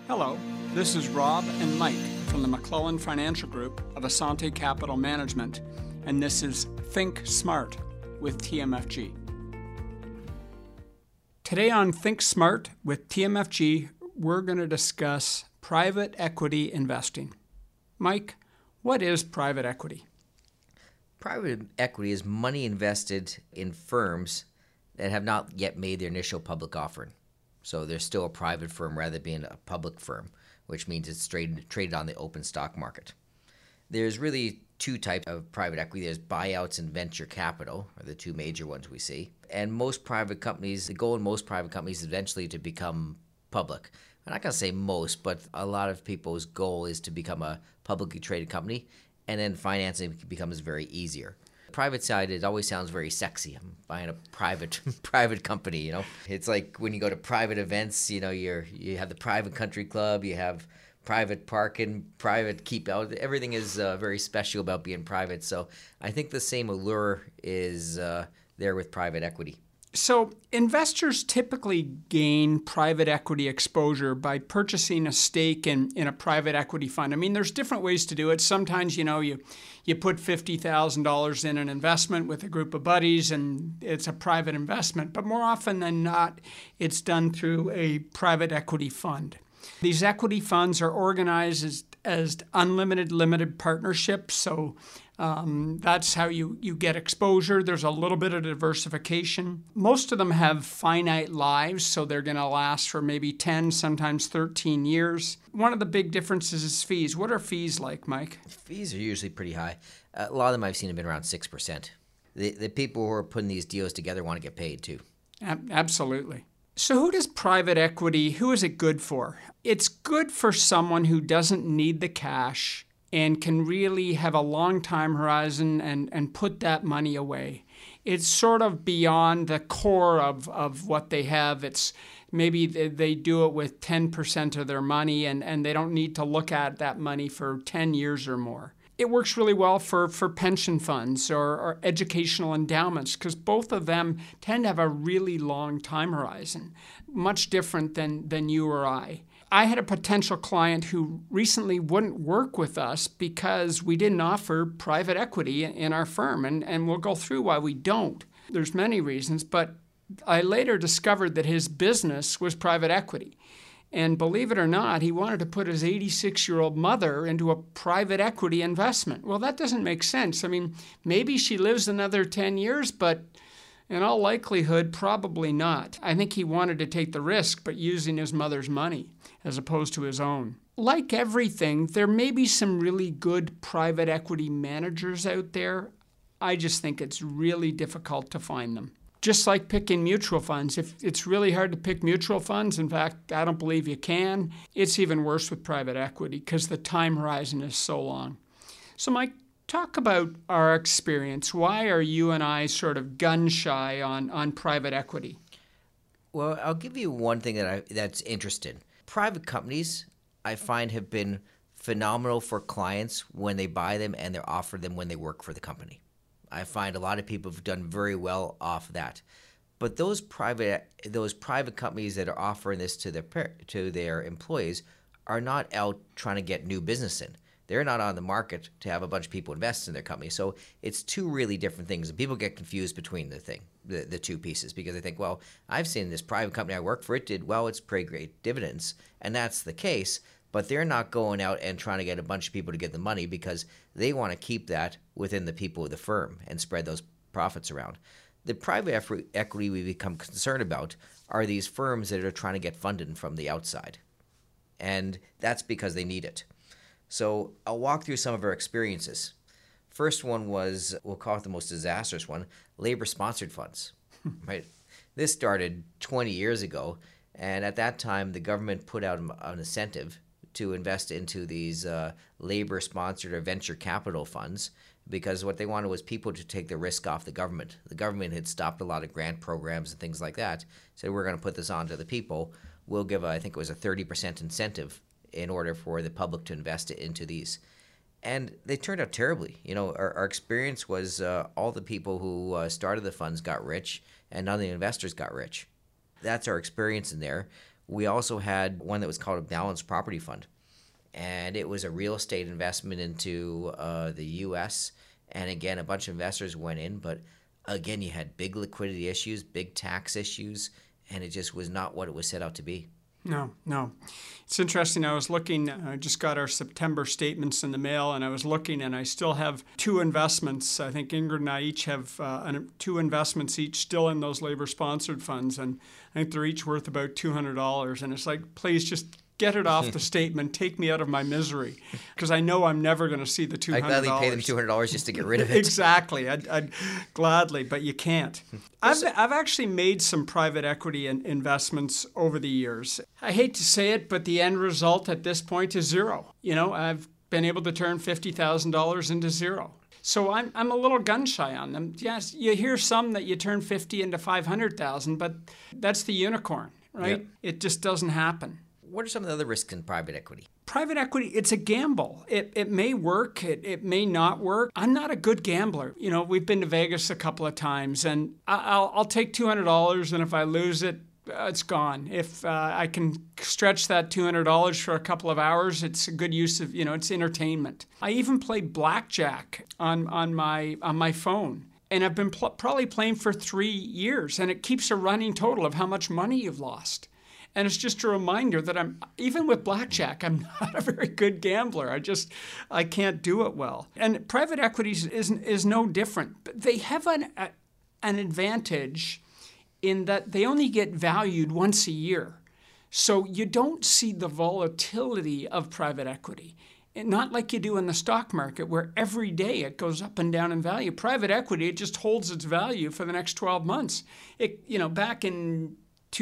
Hello, this is Rob and Mike from the McClellan Financial Group of Asante Capital Management, and this is Think Smart with TMFG. Today on Think Smart with TMFG, we're going to discuss private equity investing. Mike, what is private equity? Private equity is money invested in firms that have not yet made their initial public offering. So they're still a private firm rather than being a public firm, which means it's traded on the open stock market. There's really two types of private equity. There's buyouts and venture capital, are the two major ones we see. And most private companies, the goal in most private companies is eventually to become public. I'm not going to say most, but a lot of people's goal is to become a publicly traded company, and then financing becomes very easier. Private side, it always sounds very sexy. I'm buying a private company, you know. It's like when you go to private events, you know, you have the private country club, you have private parking, private keep out. Everything is very special about being private. So I think the same allure is there with private equity. So investors typically gain private equity exposure by purchasing a stake in a private equity fund. I mean, there's different ways to do it. Sometimes, you put $50,000 in an investment with a group of buddies and it's a private investment. But more often than not, it's done through a private equity fund. These equity funds are organized as unlimited limited partnerships. So that's how you get exposure. There's a little bit of diversification. Most of them have finite lives, so they're going to last for maybe 10, sometimes 13 years. One of the big differences is fees. What are fees like, Mike? Fees are usually pretty high. A lot of them I've seen have been around 6%. The people who are putting these deals together want to get paid too. Absolutely. So who is it good for? It's good for someone who doesn't need the cash and can really have a long time horizon and put that money away. It's sort of beyond the core of what they have. It's maybe they do it with 10% of their money and they don't need to look at that money for 10 years or more. It works really well for pension funds or educational endowments because both of them tend to have a really long time horizon, much different than you or I. I had a potential client who recently wouldn't work with us because we didn't offer private equity in our firm, and we'll go through why we don't. There's many reasons, but I later discovered that his business was private equity. And believe it or not, he wanted to put his 86-year-old mother into a private equity investment. Well, that doesn't make sense. I mean, maybe she lives another 10 years, but in all likelihood, probably not. I think he wanted to take the risk, but using his mother's money as opposed to his own. Like everything, there may be some really good private equity managers out there. I just think it's really difficult to find them. Just like picking mutual funds. If it's really hard to pick mutual funds, in fact, I don't believe you can, it's even worse with private equity because the time horizon is so long. So Mike, talk about our experience. Why are you and I sort of gun shy on private equity? Well, I'll give you one thing that's interesting. Private companies, I find, have been phenomenal for clients when they buy them and they're offered them when they work for the company. I find a lot of people have done very well off that. But those private companies that are offering this to their employees are not out trying to get new business in. They're not on the market to have a bunch of people invest in their company. So it's two really different things. And people get confused between the two pieces because they think, well, I've seen this private company I work for, it did well, it's pretty great dividends. And that's the case. But they're not going out and trying to get a bunch of people to get the money because they want to keep that within the people of the firm and spread those profits around. The private equity we become concerned about are these firms that are trying to get funded from the outside. And that's because they need it. So I'll walk through some of our experiences. First one was, we'll call it the most disastrous one, labor-sponsored funds. Right? This started 20 years ago, and at that time the government put out an incentive to invest into these labor-sponsored or venture capital funds because what they wanted was people to take the risk off the government. The government had stopped a lot of grant programs and things like that. So we're going to put this on to the people. We'll give, I think it was a 30% incentive in order for the public to invest into these. And they turned out terribly. You know, our experience was all the people who started the funds got rich and none of the investors got rich. That's our experience in there. We also had one that was called a balanced property fund. And it was a real estate investment into the U.S. And again, a bunch of investors went in, but again, you had big liquidity issues, big tax issues, and it just was not what it was set out to be. No. It's interesting. I was looking, I just got our September statements in the mail, and I was looking, and I still have 2 investments. I think Ingrid and I each have 2 investments each still in those labor-sponsored funds, and I think they're each worth about $200. And it's like, please just get it off the statement. Take me out of my misery, because I know I'm never going to see the $200. I'd gladly pay them $200 just to get rid of it. Exactly. I'd gladly, but you can't. I've actually made some private equity investments over the years. I hate to say it, but the end result at this point is zero. I've been able to turn $50,000 into zero. So I'm a little gun shy on them. Yes, you hear some that you turn 50 into 500,000, but that's the unicorn, right? Yep. It just doesn't happen. What are some of the other risks in private equity? Private equity, it's a gamble. It may work, it may not work. I'm not a good gambler. We've been to Vegas a couple of times, and I'll take $200, and if I lose it, it's gone. If I can stretch that $200 for a couple of hours, it's a good use of, it's entertainment. I even play blackjack on my phone. And I've been probably playing for 3 years, and it keeps a running total of how much money you've lost. And it's just a reminder that even with blackjack, I'm not a very good gambler. I can't do it well. And private equities is no different. But they have an advantage in that they only get valued once a year. So you don't see the volatility of private equity. Not like you do in the stock market, where every day it goes up and down in value. Private equity, it just holds its value for the next 12 months. Back in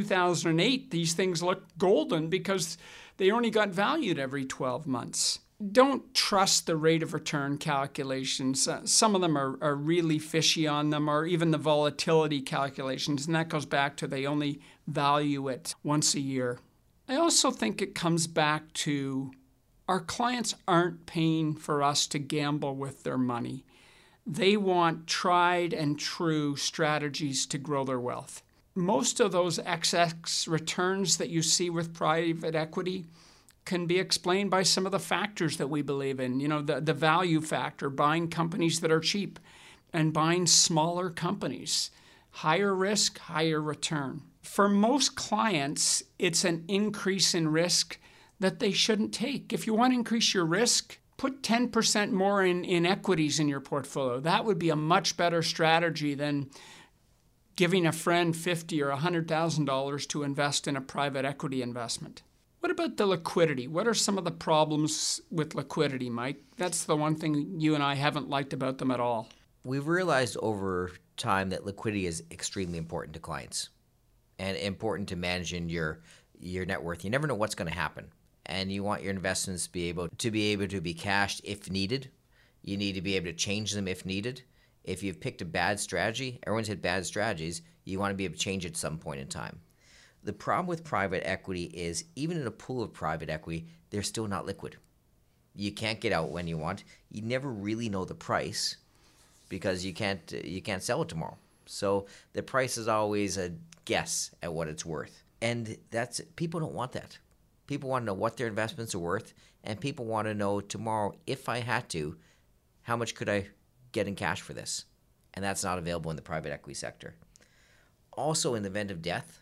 2008, these things looked golden because they only got valued every 12 months. Don't trust the rate of return calculations. Some of them are really fishy on them, or even the volatility calculations, and that goes back to they only value it once a year. I also think it comes back to our clients aren't paying for us to gamble with their money. They want tried and true strategies to grow their wealth. Most of those XX returns that you see with private equity can be explained by some of the factors that we believe in. The value factor, buying companies that are cheap, and buying smaller companies. Higher risk, higher return. For most clients, it's an increase in risk that they shouldn't take. If you want to increase your risk, put 10% more in equities in your portfolio. That would be a much better strategy than giving a friend $50,000 or $100,000 to invest in a private equity investment. What about the liquidity? What are some of the problems with liquidity, Mike? That's the one thing you and I haven't liked about them at all. We've realized over time that liquidity is extremely important to clients and important to managing your net worth. You never know what's going to happen, and you want your investments to be able to be cashed if needed. You need to be able to change them if needed. If you've picked a bad strategy, everyone's had bad strategies, you want to be able to change it at some point in time. The problem with private equity is even in a pool of private equity, they're still not liquid. You can't get out when you want. You never really know the price because you can't sell it tomorrow. So the price is always a guess at what it's worth. And people don't want that. People want to know what their investments are worth, and people want to know tomorrow, if I had to, how much could I get in cash for this? And that's not available in the private equity sector. Also, in the event of death,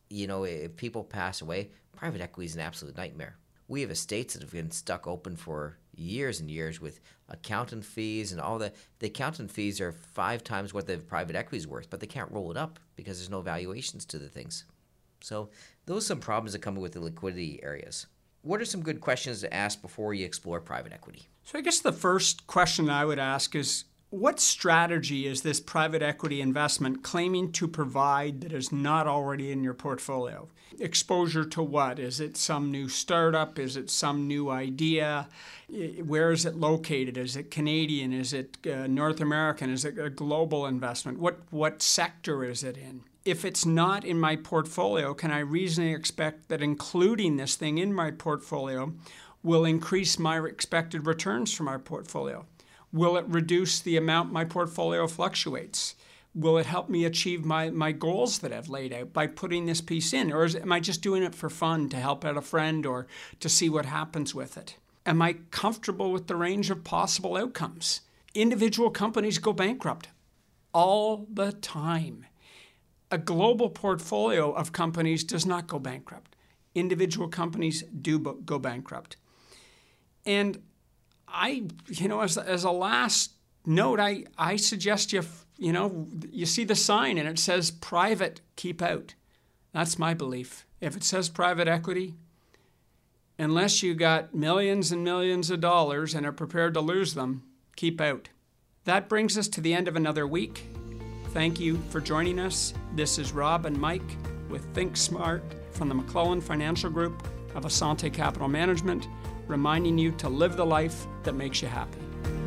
if people pass away, private equity is an absolute nightmare. We have estates that have been stuck open for years and years with accountant fees and all that. The accountant fees are 5 times what the private equity is worth, but they can't roll it up because there's no valuations to the things. So those are some problems that come with the liquidity areas. What are some good questions to ask before you explore private equity? So I guess the first question I would ask is, what strategy is this private equity investment claiming to provide that is not already in your portfolio? Exposure to what? Is it some new startup? Is it some new idea? Where is it located? Is it Canadian? Is it North American? Is it a global investment? What sector is it in? If it's not in my portfolio, can I reasonably expect that including this thing in my portfolio will increase my expected returns from my portfolio? Will it reduce the amount my portfolio fluctuates? Will it help me achieve my goals that I've laid out by putting this piece in? Or am I just doing it for fun to help out a friend or to see what happens with it? Am I comfortable with the range of possible outcomes? Individual companies go bankrupt all the time. A global portfolio of companies does not go bankrupt. Individual companies do go bankrupt. And as a last note, I suggest you see the sign and it says private, keep out. That's my belief. If it says private equity, unless you got millions and millions of dollars and are prepared to lose them, keep out. That brings us to the end of another week. Thank you for joining us. This is Rob and Mike with Think Smart from the McClellan Financial Group of Assante Capital Management, reminding you to live the life that makes you happy.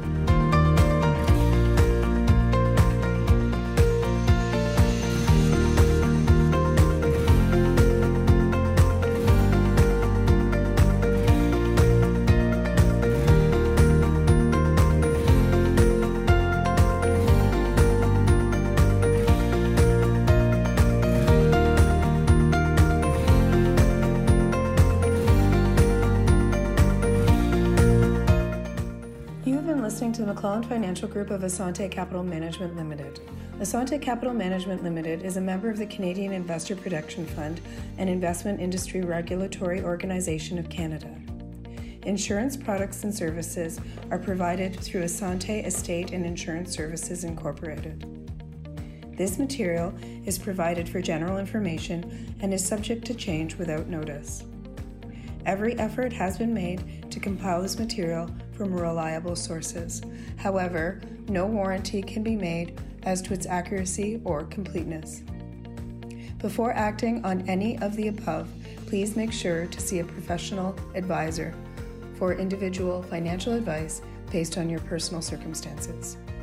Listening to the McClellan Financial Group of Assante Capital Management Limited. Assante Capital Management Limited is a member of the Canadian Investor Protection Fund, an investment industry regulatory organization of Canada. Insurance products and services are provided through Assante Estate and Insurance Services Incorporated. This material is provided for general information and is subject to change without notice. Every effort has been made to compile this material from reliable sources. However, no warranty can be made as to its accuracy or completeness. Before acting on any of the above, please make sure to see a professional advisor for individual financial advice based on your personal circumstances.